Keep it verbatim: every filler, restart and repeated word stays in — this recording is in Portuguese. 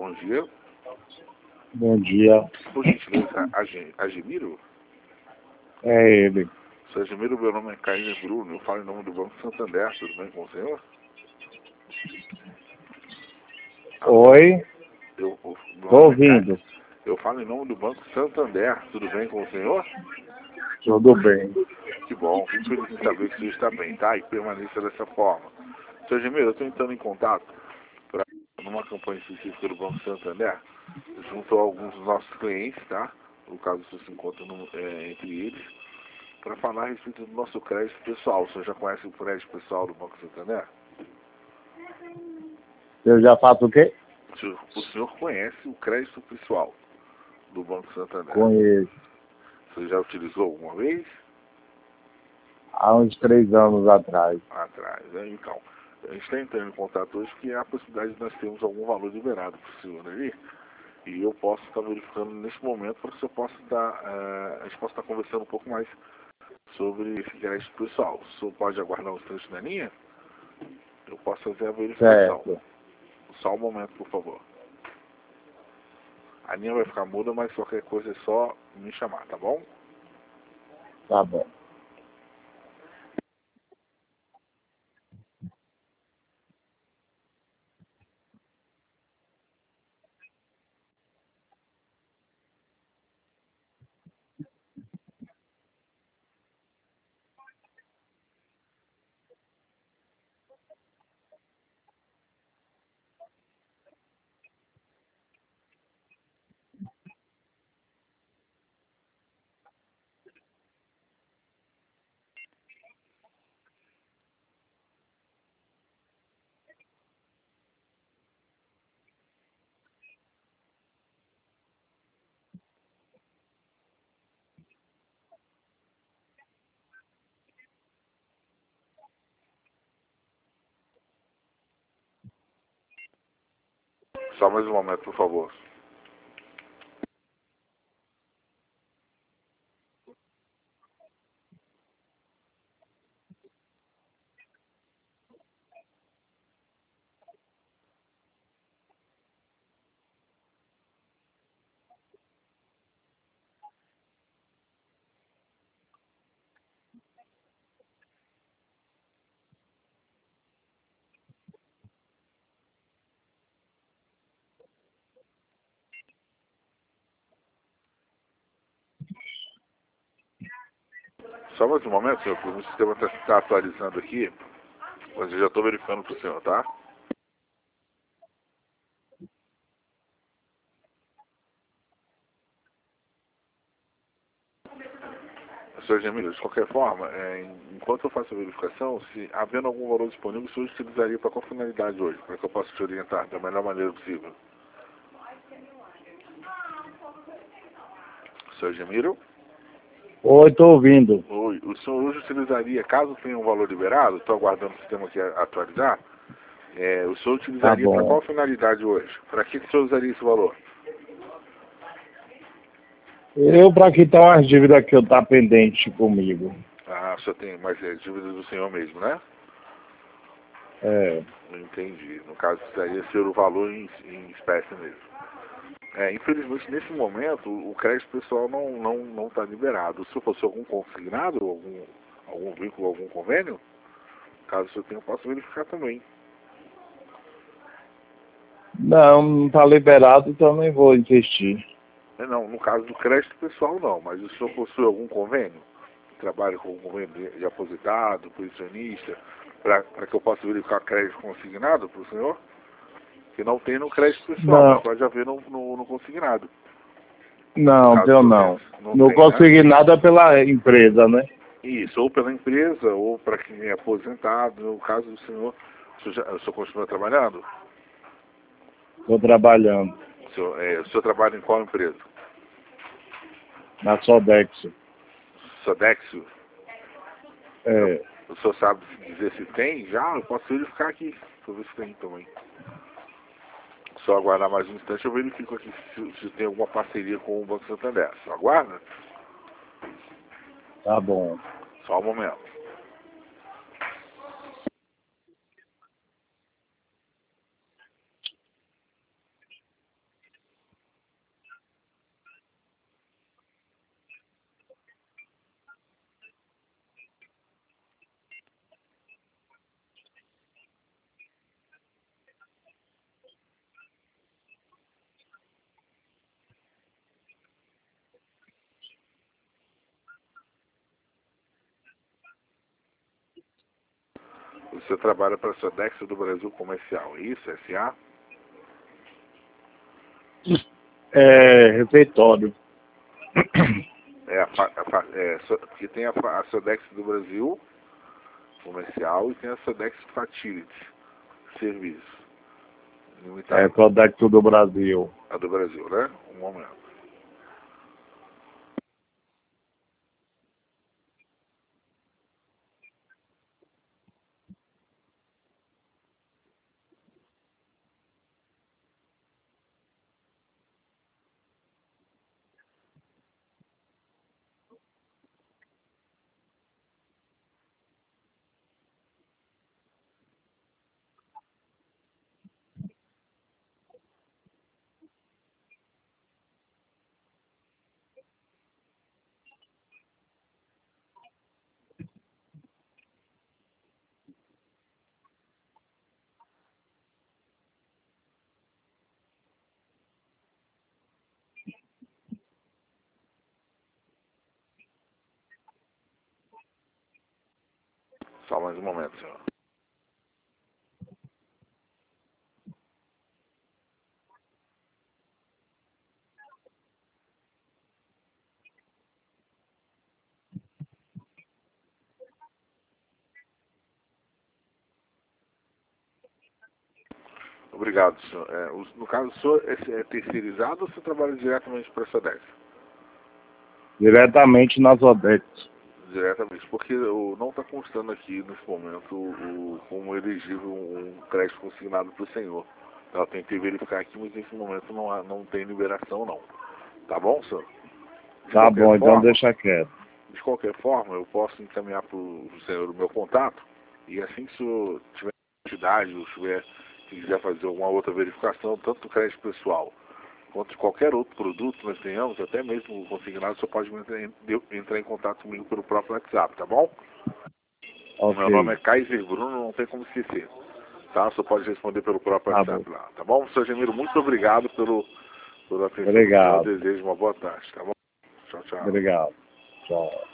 bom dia. Bom dia. Por gentileza, Age- Agemiro? É ele. Seu Agemiro, meu nome é Caio Bruno, eu falo em nome do Banco Santander, tudo bem com o senhor? Alô? Oi? Eu, eu, meu Tô nome é Caio. ouvindo. Eu falo em nome do Banco Santander, tudo bem com o senhor? Tudo bem. Que bom, fico feliz em saber que o senhor está bem, tá? E permaneça dessa forma. Seu Agemiro, eu estou entrando em contato para numa campanha específica do Banco Santander, junto a alguns dos nossos clientes, tá? No caso, o senhor se encontra no, é, entre eles, para falar a respeito do nosso crédito pessoal. O senhor já conhece o crédito pessoal do Banco Santander? Eu já faço o quê? O senhor, o senhor conhece o crédito pessoal do Banco Santander? Conheço. O senhor já utilizou alguma vez? Há uns três anos atrás. Atrás, né? Então, a gente está entrando em contato hoje que há a possibilidade de nós termos algum valor liberado para o senhor ali. E eu posso estar verificando nesse momento para que o senhor possa estar, uh, a gente possa estar conversando um pouco mais sobre esse crédito pessoal. O senhor pode aguardar um instante na linha? Eu posso fazer a verificação. Certo. Só um momento, por favor. A linha vai ficar muda, mas qualquer coisa é só me chamar, tá bom? Tá bom. Só mais um momento, por favor. Só mais um momento, senhor, porque o sistema está tá atualizando aqui, mas eu já estou verificando para o senhor, tá? senhor Gemilo, de qualquer forma, é, enquanto eu faço a verificação, se havendo algum valor disponível, o senhor utilizaria para qual finalidade hoje, para que eu possa te orientar da melhor maneira possível? senhor Gemiro? Oi, tô ouvindo. Oi, o senhor hoje utilizaria, caso tenha um valor liberado, estou aguardando o sistema aqui a- atualizar, é, o senhor Tá utilizaria para bom. qual finalidade hoje? Para que, que o senhor usaria esse valor? Eu, pra quitar umas dívidas que eu tá pendente comigo. Ah, o senhor tem mais é, dívida do senhor mesmo, né? É. Não entendi. No caso, precisaria ser o valor em, em espécie mesmo. É, infelizmente, nesse momento, o crédito pessoal não não não está liberado. Se fosse algum consignado, algum, algum vínculo, algum convênio, caso o senhor tenha, eu posso verificar também. Não, não tá liberado, então nem vou investir. É, não, no caso do crédito pessoal, não. Mas o senhor possui algum convênio? Trabalha com algum convênio de, de aposentado, pensionista, para que eu possa verificar crédito consignado para o senhor? Que não tem no crédito pessoal, mas Não, pode haver no, no, no consignado. No não, caso, o eu senhor tenha, não. não Não tem, né? consegui nada pela empresa, né? Isso, ou pela empresa, ou para quem é aposentado. No caso do senhor, o senhor, já, o senhor continua trabalhando? Tô trabalhando O senhor, é, o senhor trabalha em qual empresa? na Sodex. Sodexo? Eu, É. o senhor sabe dizer se tem já? Eu posso verificar aqui, para ver se tem também. Só aguardar mais um instante, eu verifico aqui se, se tem alguma parceria com o Banco Santander. Só aguarda? Tá bom. Só um momento. Você trabalha para a Sodex do Brasil Comercial, é isso? S A? É, refeitório. É, a, fa- a, fa- é so- porque tem a, fa- a Sodex do Brasil Comercial e tem a Sodex Facility Serviço. É, Limitado. Codex do Brasil. A do Brasil, né? Um momento. Só mais um momento, senhor. Obrigado, senhor. É, o- no caso, o senhor é, é terceirizado ou você trabalha diretamente para a Sodex? Diretamente na Sodex. Diretamente, porque o, não está constando aqui nesse momento o, como elegível um crédito consignado para o senhor. Eu tentei verificar aqui, mas nesse momento não, há, não tem liberação não. Tá bom, senhor? De Tá qualquer bom, então forma, deixa quieto. de qualquer forma, eu posso encaminhar para o senhor o meu contato e assim que o senhor tiver necessidade ou tiver, se quiser fazer alguma outra verificação, tanto do crédito pessoal quanto de qualquer outro produto que nós tenhamos, até mesmo consignado, o senhor pode entrar em, entrar em contato comigo pelo próprio WhatsApp, tá bom? O meu nome é Ok. Kaiser Bruno, não tem como esquecer. Tá? O senhor pode responder pelo próprio Tá bom. WhatsApp lá, tá bom? Senhor Gemiro, muito obrigado pelo, pela atenção do senhor. Obrigado. Desejo uma boa tarde, tá bom? Tchau, tchau. Obrigado. Tchau.